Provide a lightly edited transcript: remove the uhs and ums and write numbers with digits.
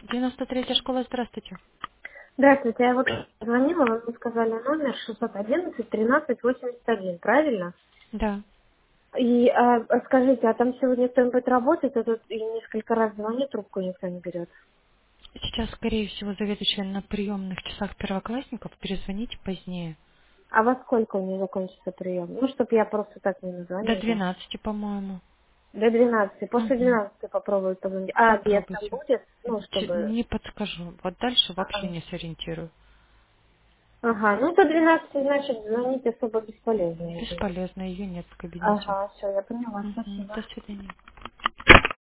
93-я школа, здравствуйте. Здравствуйте, я вот звонила, вы мне сказали номер 611-13-81, правильно? Да. И скажите, а там сегодня кто-нибудь работает, а тут и несколько раз звоню, трубку никто не берет. Сейчас, скорее всего, заведующая на приемных часах первоклассников. Перезвоните позднее. А во сколько у меня закончится прием? Ну, чтобы я просто так не До названивала. 12, по-моему. До 12. После Угу. 12 попробую позвонить. А обед там Попробуйте. будет? Ну, чтобы... Не подскажу. Вот дальше вообще Ага. не сориентирую. Ага, ну до 12, значит, звонить особо бесполезно уже. Бесполезно, ее нет в кабинете. Ага, все, я поняла, Угу. спасибо. До свидания.